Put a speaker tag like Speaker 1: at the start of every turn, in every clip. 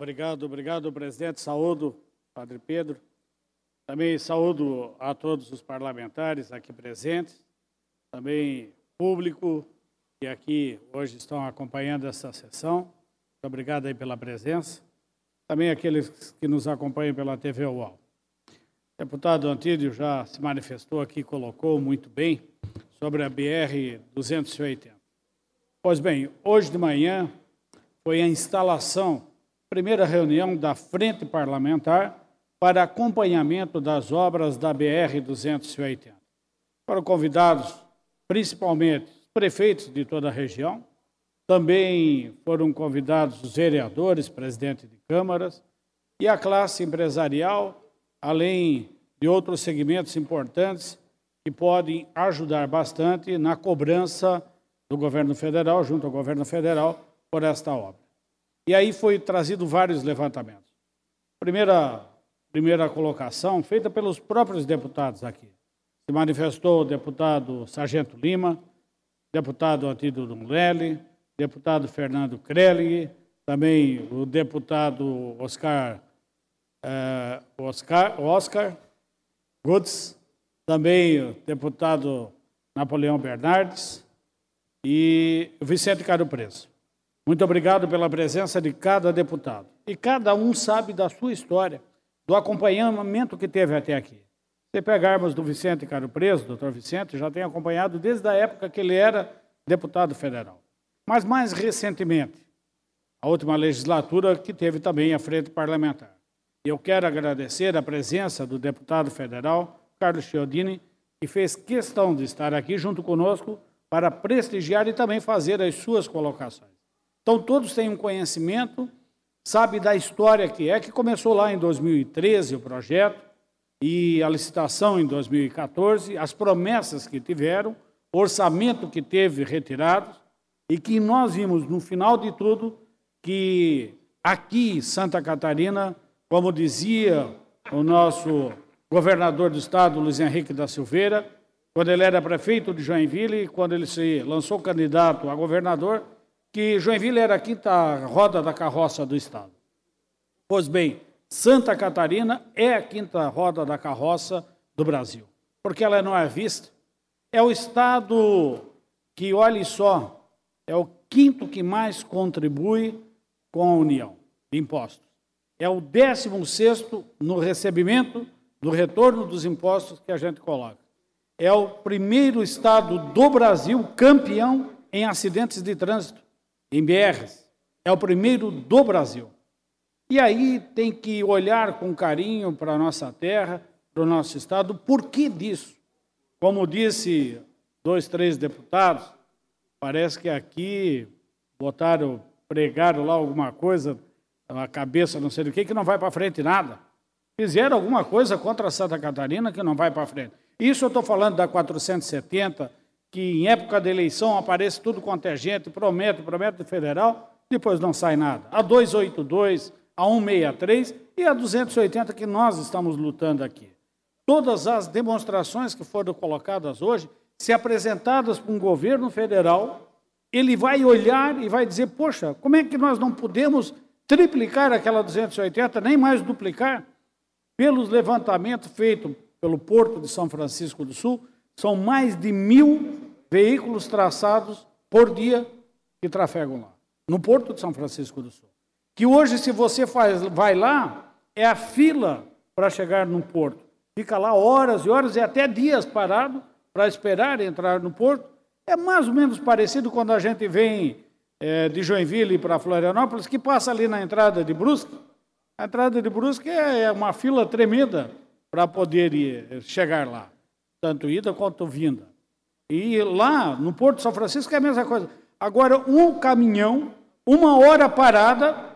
Speaker 1: Obrigado, presidente. Saúdo, Padre Pedro. Também saúdo a todos os parlamentares aqui presentes, também público que aqui hoje estão acompanhando essa sessão. Muito obrigado aí pela presença. Também aqueles que nos acompanham pela TV UOL. O deputado Antídio já se manifestou aqui, colocou muito bem sobre a BR-280. Pois bem, hoje de manhã foi a instalação, primeira reunião da Frente Parlamentar para acompanhamento das obras da BR-280. Foram convidados, principalmente, os prefeitos de toda a região, também foram convidados os vereadores, presidente de câmaras, e a classe empresarial, além de outros segmentos importantes que podem ajudar bastante na cobrança do governo federal, junto ao governo federal, por esta obra. E aí foi trazido vários levantamentos. Primeira colocação, feita pelos próprios deputados aqui. Se manifestou o deputado Sargento Lima, deputado Antídio Dunlelli, deputado Fernando Krellig, também o deputado Oscar Goods, também o deputado Napoleão Bernardes e o Vicente Caro Preso. Muito obrigado pela presença de cada deputado. E cada um sabe da sua história, do acompanhamento que teve até aqui. Se pegarmos do Vicente Caro Preso, doutor Vicente, já tem acompanhado desde a época que ele era deputado federal. Mas mais recentemente, a última legislatura que teve também a Frente Parlamentar. Eu quero agradecer a presença do deputado federal, Carlos Chiodini, que fez questão de estar aqui junto conosco para prestigiar e também fazer as suas colocações. Então, todos têm um conhecimento, sabe da história que começou lá em 2013 o projeto, e a licitação em 2014, as promessas que tiveram, o orçamento que teve retirado, e que nós vimos, no final de tudo, que aqui em Santa Catarina, como dizia o nosso governador do estado, Luiz Henrique da Silveira, quando ele era prefeito de Joinville, quando ele se lançou candidato a governador, que Joinville era a quinta roda da carroça do estado. Pois bem, Santa Catarina é a quinta roda da carroça do Brasil, porque ela não é vista. É o estado que, olhe só, é o quinto que mais contribui com a União de impostos. É o 16º no recebimento do retorno dos impostos que a gente coloca. É o primeiro estado do Brasil campeão em acidentes de trânsito, em BRs. É o primeiro do Brasil. E aí tem que olhar com carinho para a nossa terra, para o nosso estado. Por que disso? Como disse 2, 3 deputados, parece que aqui pregaram lá alguma coisa na cabeça, não sei do que não vai para frente nada. Fizeram alguma coisa contra Santa Catarina que não vai para frente. Isso eu estou falando da 470, que em época de eleição aparece tudo quanto é gente, promete do federal, depois não sai nada. A 282, a 163 e a 280 que nós estamos lutando aqui. Todas as demonstrações que foram colocadas hoje, se apresentadas para um governo federal, ele vai olhar e vai dizer, poxa, como é que nós não podemos triplicar aquela 280, nem mais duplicar? Pelos levantamentos feitos pelo Porto de São Francisco do Sul, são mais de 1.000 veículos traçados por dia que trafegam lá, no Porto de São Francisco do Sul. Que hoje, se você vai lá, é a fila para chegar no porto. Fica lá horas e horas e até dias parado para esperar entrar no porto. É mais ou menos parecido quando a gente vem de Joinville para Florianópolis, que passa ali na entrada de Brusque. A entrada de Brusque é uma fila tremenda para poder chegar lá, tanto ida quanto vinda. E lá, no Porto de São Francisco, é a mesma coisa. Agora, um caminhão, uma hora parada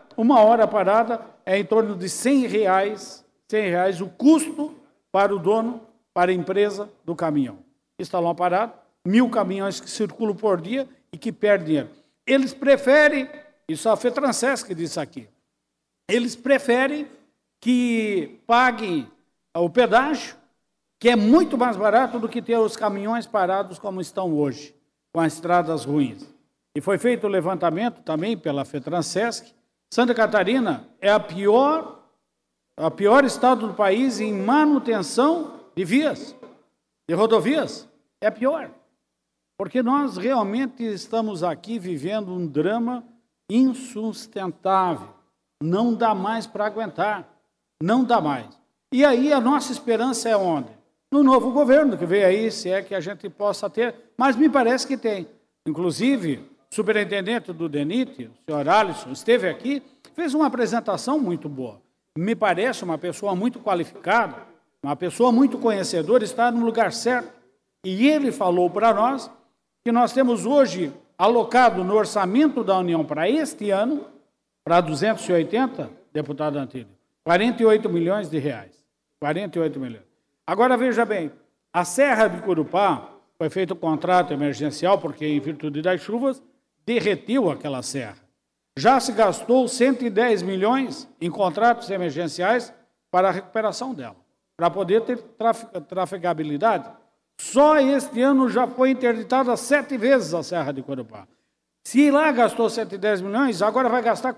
Speaker 1: é em torno de R$100 o custo para o dono, para a empresa do caminhão. Está lá parado, 1.000 caminhões que circulam por dia e que perdem dinheiro. Eles preferem, isso a FETRANSESC disse aqui, eles preferem que paguem o pedágio, que é muito mais barato do que ter os caminhões parados como estão hoje, com as estradas ruins. E foi feito o levantamento também pela FETRANSESC, Santa Catarina é a pior estado do país em manutenção de vias, de rodovias. É a pior. Porque nós realmente estamos aqui vivendo um drama insustentável. Não dá mais para aguentar. Não dá mais. E aí a nossa esperança é onde? No novo governo que veio aí, se é que a gente possa ter. Mas me parece que tem. Inclusive, o superintendente do DENIT, o senhor Alisson, esteve aqui, fez uma apresentação muito boa. Me parece uma pessoa muito qualificada, uma pessoa muito conhecedora, está no lugar certo. E ele falou para nós que nós temos hoje alocado no orçamento da União para este ano, para 280, deputado Antílio, 48 milhões de reais. 48 milhões. Agora, veja bem, a Serra de Curupá foi feito um contrato emergencial, porque, em virtude das chuvas, derreteu aquela serra. Já se gastou 110 milhões em contratos emergenciais para a recuperação dela, para poder ter trafegabilidade. Só este ano já foi interditada 7 vezes a Serra de Curupá. Se lá gastou 110 milhões, agora vai gastar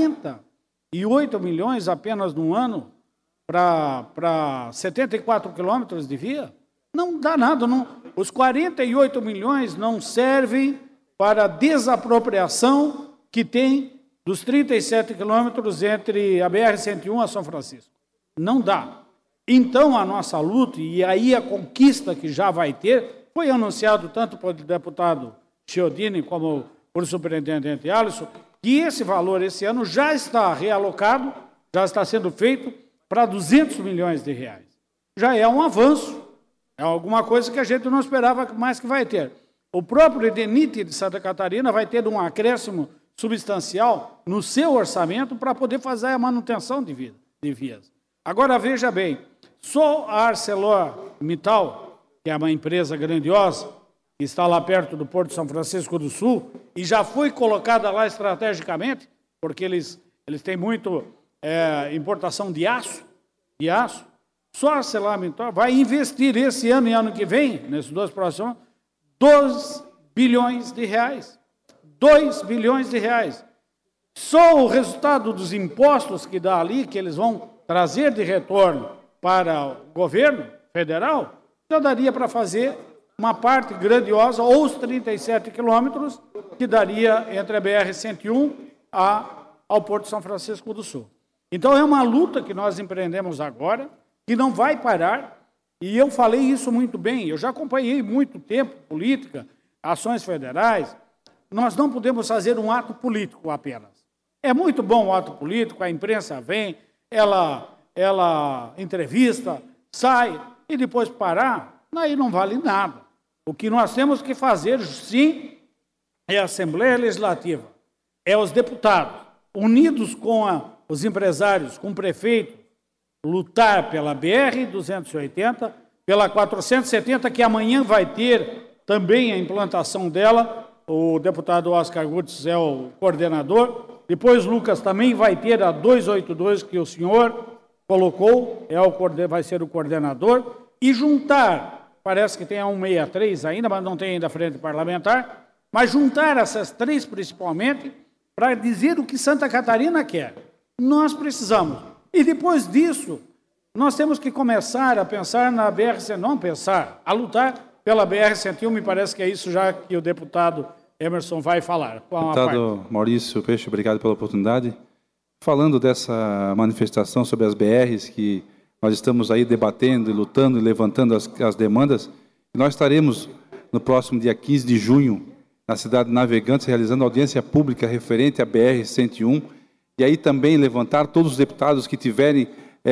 Speaker 1: 48 milhões apenas no ano para 74 quilômetros de via? Não dá nada. Não. Os 48 milhões não servem para a desapropriação que tem dos 37 quilômetros entre a BR-101 a São Francisco. Não dá. Então, a nossa luta, e aí a conquista que já vai ter, foi anunciado tanto pelo deputado Chiodini como por superintendente Alisson, que esse valor, esse ano, já está realocado, já está sendo feito para 200 milhões de reais. Já é um avanço, é alguma coisa que a gente não esperava mais que vai ter. O próprio DENIT de Santa Catarina vai ter um acréscimo substancial no seu orçamento para poder fazer a manutenção de vias. Agora, veja bem, só a ArcelorMittal, que é uma empresa grandiosa, que está lá perto do Porto de São Francisco do Sul, e já foi colocada lá estrategicamente, porque eles têm muito importação de aço, só a ArcelorMittal vai investir esse ano e ano que vem, nesses 2 próximos, 2 bilhões de reais. 2 bilhões de reais. Só o resultado dos impostos que dá ali, que eles vão trazer de retorno para o governo federal, já daria para fazer uma parte grandiosa, ou os 37 quilômetros, que daria entre a BR-101 ao Porto de São Francisco do Sul. Então, é uma luta que nós empreendemos agora, que não vai parar, e eu falei isso muito bem, eu já acompanhei muito tempo política, ações federais. Nós não podemos fazer um ato político apenas. É muito bom o ato político, a imprensa vem, ela entrevista, sai, e depois parar, aí não vale nada. O que nós temos que fazer, sim, é a Assembleia Legislativa, é os deputados, unidos com os empresários, com o prefeito, lutar pela BR-280, pela 470, que amanhã vai ter também a implantação dela. O deputado Oscar Gutz é o coordenador. Depois, Lucas também vai ter a 282, que o senhor colocou, vai ser o coordenador. E juntar, parece que tem a 163 ainda, mas não tem ainda a frente parlamentar, mas juntar essas 3 principalmente, para dizer o que Santa Catarina quer. Nós precisamos. E depois disso, nós temos que começar a pensar na BR-101, não pensar, a lutar pela BR-101, me parece que é isso já que o deputado Emerson vai falar.
Speaker 2: Deputado Maurício Peixe, obrigado pela oportunidade. Falando dessa manifestação sobre as BRs, que nós estamos aí debatendo, e lutando e levantando as demandas, nós estaremos no próximo dia 15 de junho, na cidade de Navegantes, realizando audiência pública referente à BR-101, e aí também levantar todos os deputados que tiverem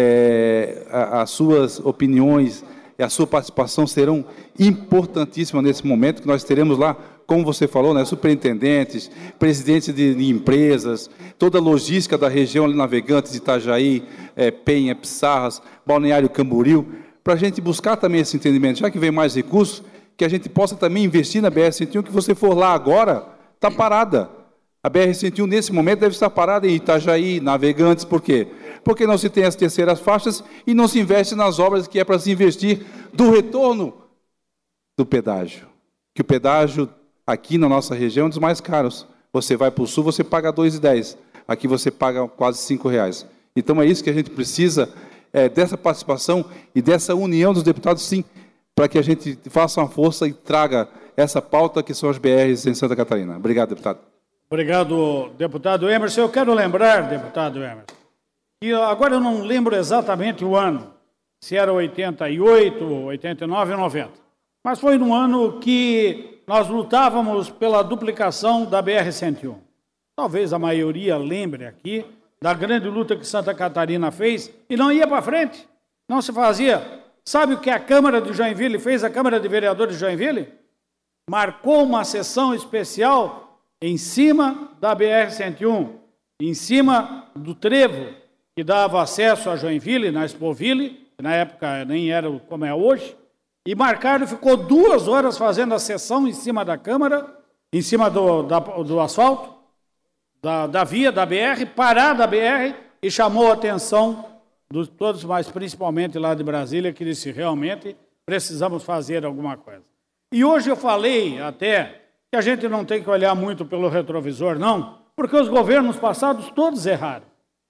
Speaker 2: as suas opiniões e a sua participação serão importantíssimas nesse momento, que nós teremos lá, como você falou, né, superintendentes, presidentes de empresas, toda a logística da região ali, Navegantes, Itajaí, Penha, Pissarras, Balneário Camboriú, para a gente buscar também esse entendimento, já que vem mais recursos, que a gente possa também investir na BR-101, que você for lá agora, está parada. A BR-101, nesse momento, deve estar parada em Itajaí, Navegantes, por quê? Porque não se tem as terceiras faixas e não se investe nas obras que é para se investir do retorno do pedágio. Que o pedágio, aqui na nossa região, é um dos mais caros. Você vai para o sul, você paga R$ 2,10. aqui você paga quase R$5. Então é isso que a gente precisa, dessa participação e dessa união dos deputados, sim, para que a gente faça uma força e traga essa pauta que são as BRs em Santa Catarina. Obrigado, deputado.
Speaker 1: Obrigado, deputado Emerson. Eu quero lembrar, deputado Emerson, que agora eu não lembro exatamente o ano, se era 88, 89 ou 90, mas foi no ano que nós lutávamos pela duplicação da BR-101. Talvez a maioria lembre aqui da grande luta que Santa Catarina fez e não ia para frente, não se fazia. Sabe o que a Câmara de Joinville fez, a Câmara de Vereadores de Joinville? Marcou uma sessão especial em cima da BR-101, em cima do trevo que dava acesso a Joinville, na Expoville, que na época nem era como é hoje, e marcaram e ficou 2 horas fazendo a sessão em cima da Câmara, em cima do asfalto, da via, da BR, parada a BR, e chamou a atenção de todos, mas principalmente lá de Brasília, que disse, realmente, precisamos fazer alguma coisa. E hoje eu falei até que a gente não tem que olhar muito pelo retrovisor, não, porque os governos passados todos erraram,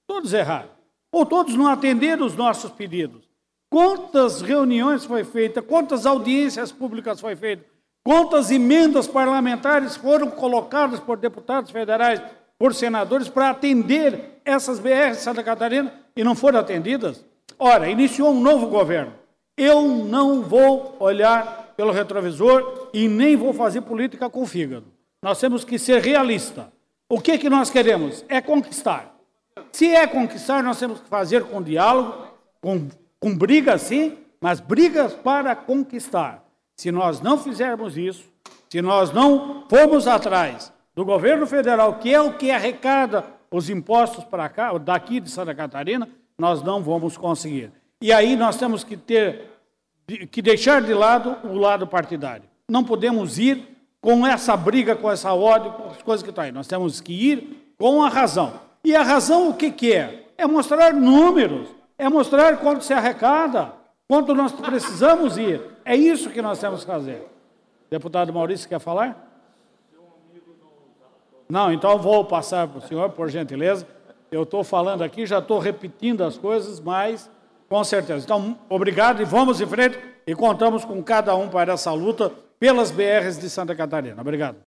Speaker 1: ou todos não atenderam os nossos pedidos. Quantas reuniões foi feita, quantas audiências públicas foi feita, quantas emendas parlamentares foram colocadas por deputados federais, por senadores, para atender essas BRs de Santa Catarina e não foram atendidas? Ora, iniciou um novo governo. Eu não vou olhar pelo retrovisor e nem vou fazer política com o fígado. Nós temos que ser realistas. O que nós queremos? É conquistar. Se é conquistar, nós temos que fazer com diálogo, com brigas, sim, mas brigas para conquistar. Se nós não fizermos isso, se nós não formos atrás do governo federal, que é o que arrecada os impostos para cá, daqui de Santa Catarina, nós não vamos conseguir. E aí nós temos que deixar de lado o lado partidário. Não podemos ir com essa briga, com essa ódio, com as coisas que estão aí. Nós temos que ir com a razão. E a razão o que é? É mostrar números, é mostrar quanto se arrecada, quanto nós precisamos ir. É isso que nós temos que fazer. Deputado Maurício, quer falar? Não, então vou passar para o senhor, por gentileza. Eu estou falando aqui, já estou repetindo as coisas, mas com certeza. Então, obrigado e vamos em frente e contamos com cada um para essa luta pelas BRs de Santa Catarina. Obrigado.